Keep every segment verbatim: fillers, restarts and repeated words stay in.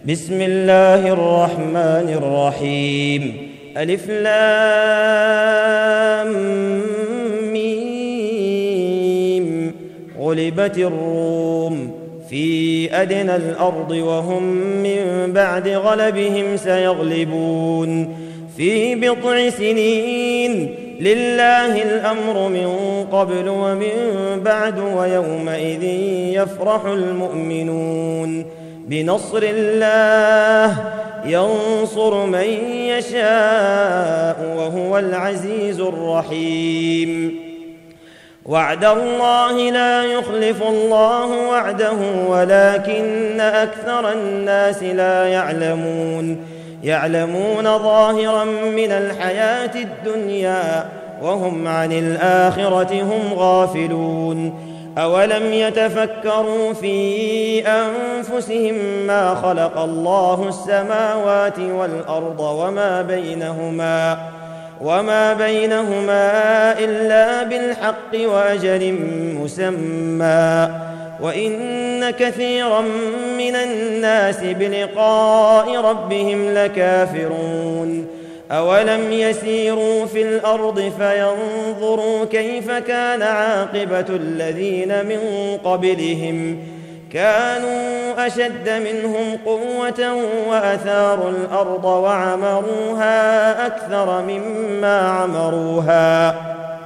بسم الله الرحمن الرحيم. ألف لام ميم. غلبت الروم في أدنى الأرض وهم من بعد غلبهم سيغلبون في بضع سنين. لله الأمر من قبل ومن بعد ويومئذ يفرح المؤمنون بنصر الله ينصر من يشاء وهو العزيز الرحيم. وعد الله لا يخلف الله وعده ولكن أكثر الناس لا يعلمون يعلمون ظاهرا من الحياة الدنيا وهم عن الآخرة هم غافلون. أولم يتفكروا في أنفسهم ما خلق الله السماوات والأرض وما بينهما وما بينهما إلا بالحق وأجل مسمى وإن كثيرا من الناس بلقاء ربهم لكافرون. أولم يسيروا في الأرض فينظروا كيف كان عاقبة الذين من قبلهم كانوا أشد منهم قوة وأثاروا الأرض وعمروها أكثر مما عمروها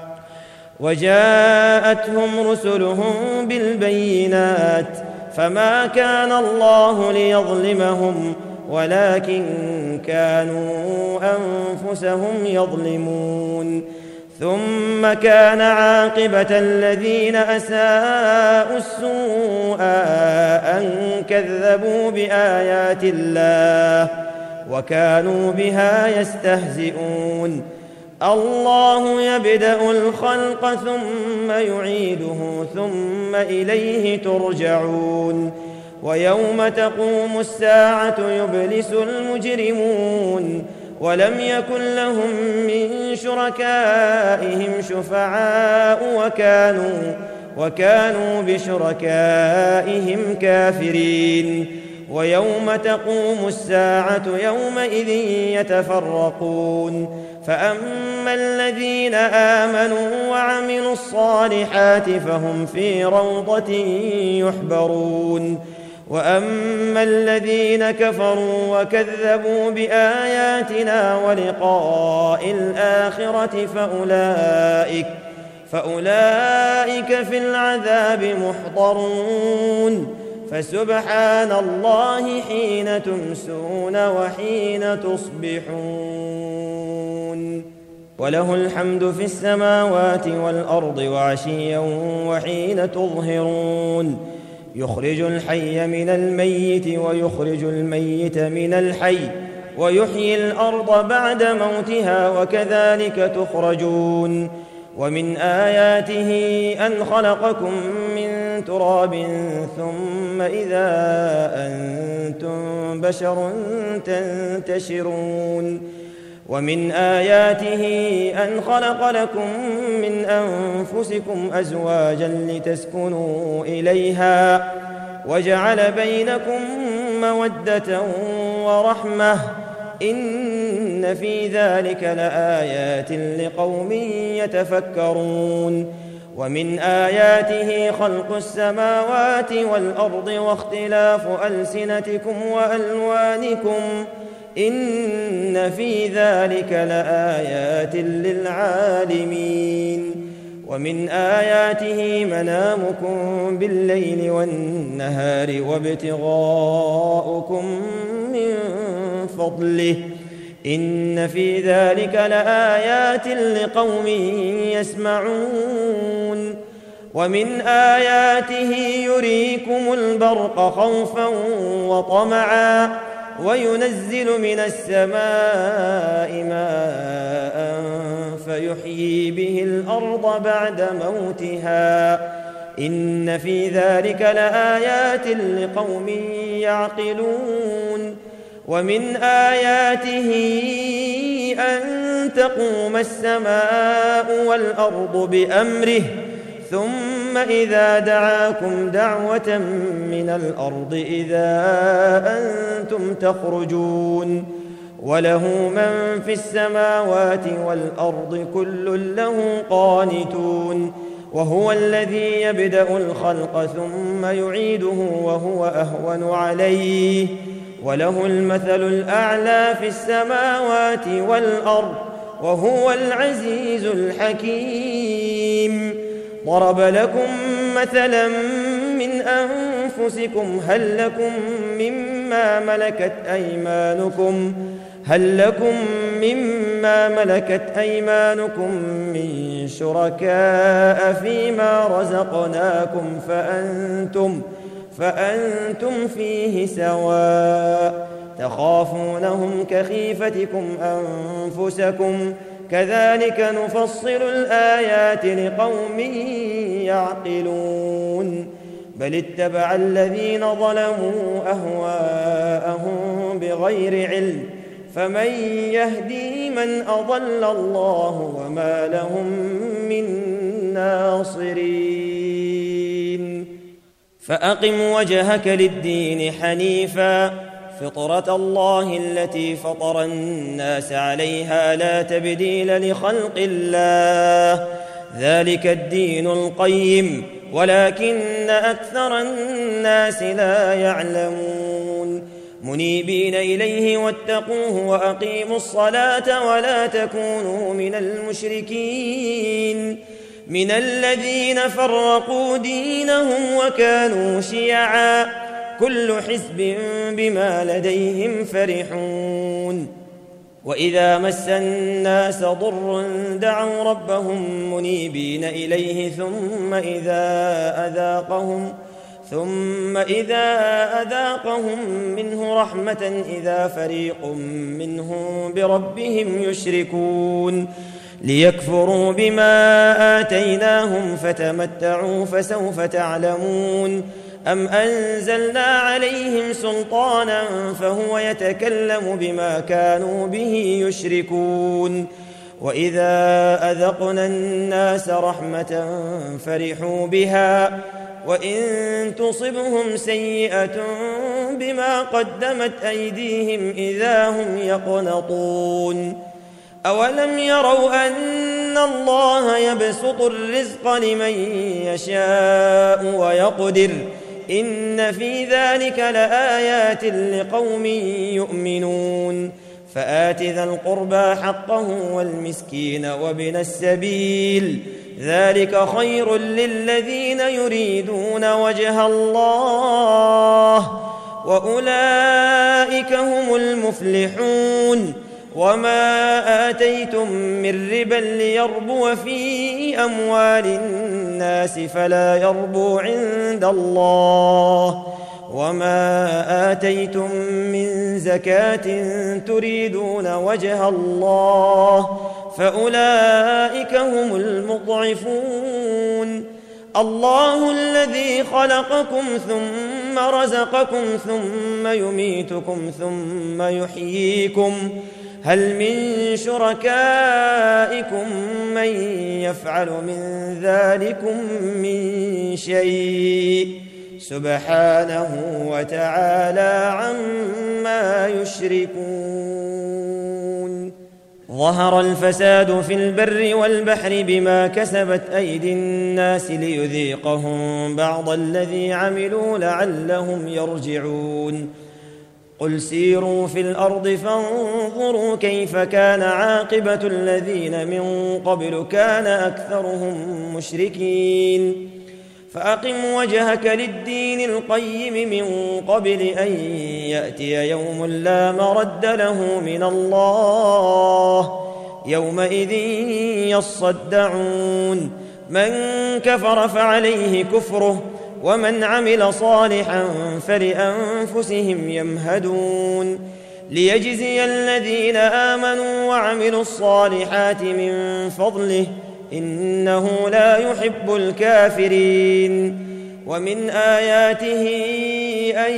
وجاءتهم رسلهم بالبينات فما كان الله ليظلمهم ولكن كانوا أنفسهم يظلمون. ثم كان عاقبة الذين أساءوا السوء أن كذبوا بآيات الله وكانوا بها يستهزئون. الله يبدأ الخلق ثم يعيده ثم إليه ترجعون. ويوم تقوم الساعة يبلس المجرمون ولم يكن لهم من شركائهم شفعاء وكانوا وكانوا بشركائهم كافرين. ويوم تقوم الساعة يومئذ يتفرقون فأما الذين آمنوا وعملوا الصالحات فهم في روضة يحبرون وأما الذين كفروا وكذبوا بآياتنا ولقاء الآخرة فأولئك فأولئك في العذاب محضرون. فسبحان الله حين تمسون وحين تصبحون. وله الحمد في السماوات والأرض وعشيا وحين تظهرون. يخرج الحي من الميت ويخرج الميت من الحي ويحيي الأرض بعد موتها وكذلك تخرجون. ومن آياته أن خلقكم من تراب ثم إذا أنتم بشر تنتشرون. ومن آياته أن خلق لكم من أنفسكم أزواجا لتسكنوا إليها وجعل بينكم مودة ورحمة إن في ذلك لآيات لقوم يتفكرون. ومن آياته خلق السماوات والأرض واختلاف ألسنتكم وألوانكم إن في ذلك لآيات للعالمين. ومن آياته منامكم بالليل والنهار وابتغاؤكم من فضله إن في ذلك لآيات لقوم يسمعون. ومن آياته يريكم البرق خوفا وطمعا وينزل من السماء ماء فيحيي به الأرض بعد موتها إن في ذلك لآيات لقوم يعقلون. ومن آياته أن تقوم السماء والأرض بأمره ثم ثم إذا دعاكم دعوة من الأرض إذا أنتم تخرجون وله من في السماوات والأرض كل له قانتون وهو الذي يبدأ الخلق ثم يعيده وهو أهون عليه وله المثل الأعلى في السماوات والأرض وهو العزيز الحكيم. ضرب لكم مثلا من أنفسكم هل لكم مما ملكت أيمانكم هل لكم مما ملكت أيمانكم من شركاء فيما رزقناكم فأنتم فأنتم فيه سواء تخافونهم كخيفتكم أنفسكم كذلك نفصل الآيات لقوم يعقلون. بل اتبع الذين ظلموا أهواءهم بغير علم فمن يهدي من أضل الله وما لهم من ناصرين. فأقم وجهك للدين حنيفا فطرة الله التي فطر الناس عليها لا تبديل لخلق الله ذلك الدين القيم ولكن أكثر الناس لا يعلمون. منيبين إليه واتقوه وأقيموا الصلاة ولا تكونوا من المشركين من الذين فرقوا دينهم وكانوا شيعا كل حزب بما لديهم فرحون. وإذا مس الناس ضر دعوا ربهم منيبين إليه ثم إذا أذاقهم ثم إذا أذاقهم منه رحمة إذا فريق منهم بربهم يشركون ليكفروا بما آتيناهم فتمتعوا فسوف تعلمون. أم أنزلنا عليهم سلطانا فهو يتكلم بما كانوا به يشركون. وإذا أذقنا الناس رحمة فرحوا بها وإن تصبهم سيئة بما قدمت أيديهم إذا هم يقنطون. أولم يروا أن الله يبسط الرزق لمن يشاء ويقدر إن في ذلك لآيات لقوم يؤمنون. فآت ذا القربى حقه والمسكين وابن السبيل ذلك خير للذين يريدون وجه الله وأولئك هم المفلحون. وما آتيتم من ربا ليربو في أموال الناس فلا يربو عند الله وما آتيتم من زكاة تريدون وجه الله فأولئك هم المضعفون. الله الذي خلقكم ثم رزقكم ثم يميتكم ثم يحييكم هل من شركائكم من يفعل من ذلكم من شيء سبحانه وتعالى عما يشركون. ظهر الفساد في البر والبحر بما كسبت أيدي الناس ليذيقهم بعض الذي عملوا لعلهم يرجعون. قل سيروا في الأرض فانظروا كيف كان عاقبة الذين من قبل كان أكثرهم مشركين. فأقم وجهك للدين القيم من قبل أن يأتي يوم لا مرد له من الله يومئذ يصدعون. من كفر فعليه كفره ومن عمل صالحا فلأنفسهم يمهدون. ليجزي الذين آمنوا وعملوا الصالحات من فضله إنه لا يحب الكافرين. ومن آياته أن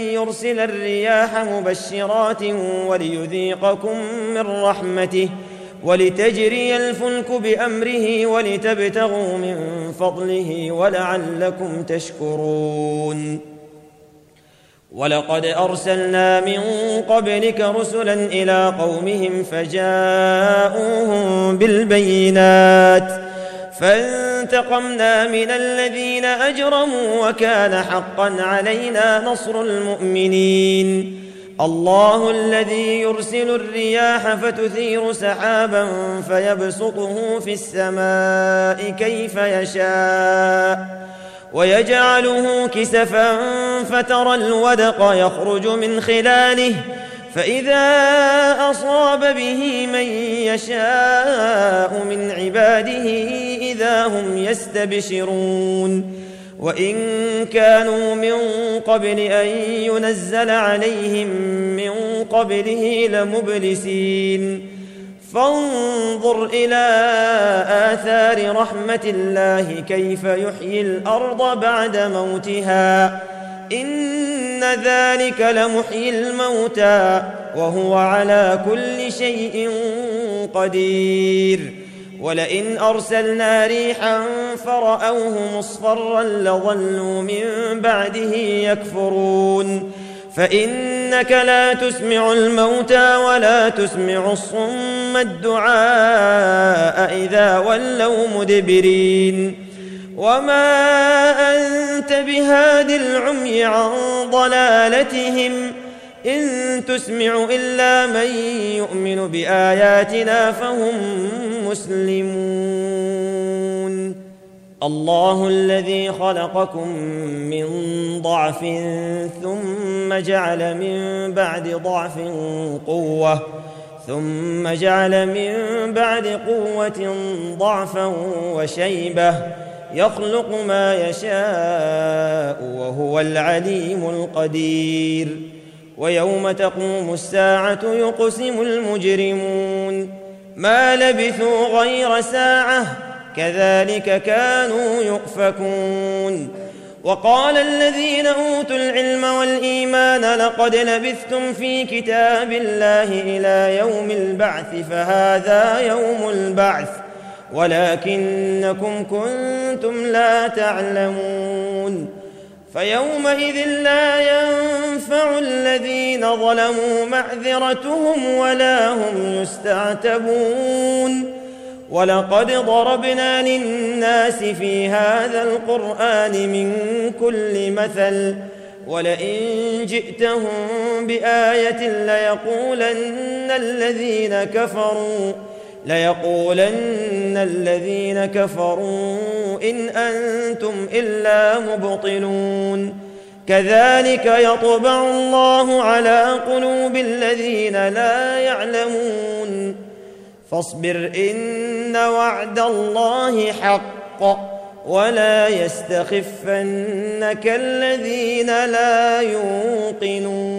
يرسل الرياح مبشرات وليذيقكم من رحمته ولتجري الفلك بأمره ولتبتغوا من فضله ولعلكم تشكرون. ولقد أرسلنا من قبلك رسلا إلى قومهم فجاءوهم بالبينات فانتقمنا من الذين أجرموا وكان حقا علينا نصر المؤمنين. الله الذي يرسل الرياح فتثير سحابا فيبسطه في السماء كيف يشاء ويجعله كسفا فترى الودق يخرج من خلاله فإذا أصاب به من يشاء من عباده إذا هم يستبشرون. وإن كانوا من قبل أن ينزل عليهم من قبله لمبلسين. فانظر إلى آثار رحمة الله كيف يحيي الأرض بعد موتها إن ذلك لمحيي الموتى وهو على كل شيء قدير. ولئن أرسلنا ريحا فرأوه مصفرا لظلوا من بعده يكفرون. فإنك لا تسمع الموتى ولا تسمع الصم الدعاء إذا ولوا مدبرين. وما أنت بهاد العمي عن ضلالتهم إن تسمع إلا من يؤمن بآياتنا فهم مسلمون. الله الذي خلقكم من ضعف ثم جعل من بعد ضعف قوة ثم جعل من بعد قوة ضعفا وشيبة يخلق ما يشاء وهو العليم القدير. ويوم تقوم الساعة يقسم المجرمون ما لبثوا غير ساعة كذلك كانوا يؤفكون. وقال الذين أوتوا العلم والإيمان لقد لبثتم في كتاب الله إلى يوم البعث فهذا يوم البعث ولكنكم كنتم لا تعلمون. فيومئذ لا ينفع الذين ظلموا معذرتهم ولا هم يستعتبون. ولقد ضربنا للناس في هذا القرآن من كل مثل ولئن جئتهم بآية ليقولن الذين كفروا ليقولن الذين كفروا إن أنتم إلا مبطلون. كذلك يطبع الله على قلوب الذين لا يعلمون. فاصبر إن وعد الله حق ولا يستخفنك الذين لا يوقنون.